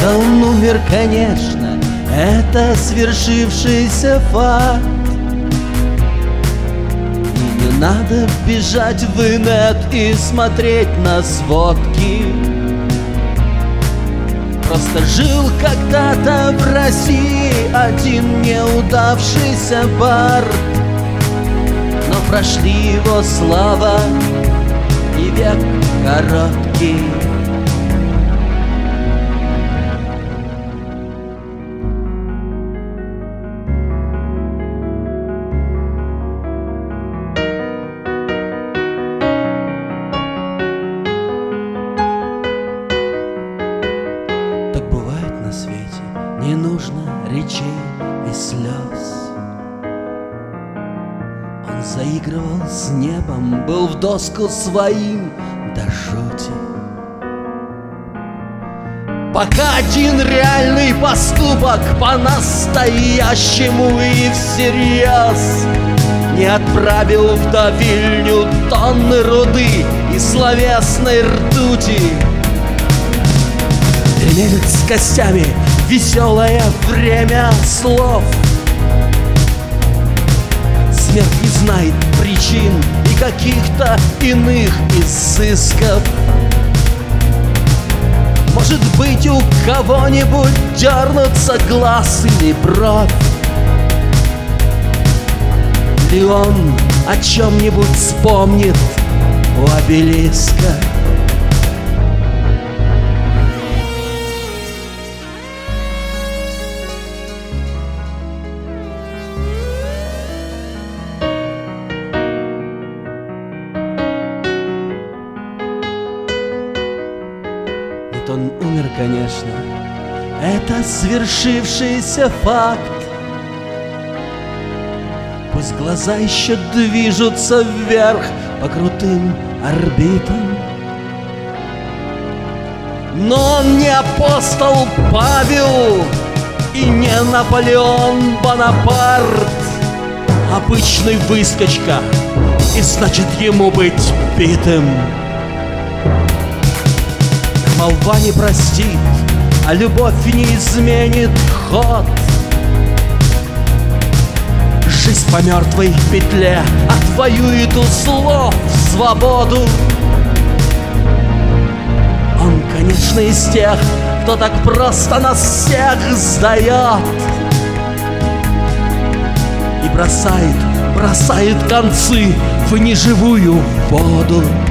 Да он умер, конечно, это свершившийся факт. И не надо бежать в инет и смотреть на сводки. Просто жил когда-то в России один неудавшийся бард, но прошли его слава и век короткий. Так бывает на свете, не нужно речей и слез. Он заигрывал с небом, был в доску своим до жути. Пока один реальный поступок по-настоящему и всерьез не отправил в Давильню тонны руды и словесной ртути. Перемелет с костями веселое время слов. Смерть не знает причин и каких-то иных изысков. Может быть, у кого-нибудь дернутся глаз или бровь, или он о чем-нибудь вспомнит у обелиска. Он умер, конечно, это свершившийся факт. Пусть глаза еще движутся вверх по крутым орбитам, но он не апостол Павел и не Наполеон Бонапарт. Обычный выскочка, и значит ему быть битым. Молва не простит, а любовь не изменит ход. Жизнь по мертвой петле отвоюет у слов свободу. Он, конечно, из тех, кто так просто нас всех сдает и бросает концы в неживую воду.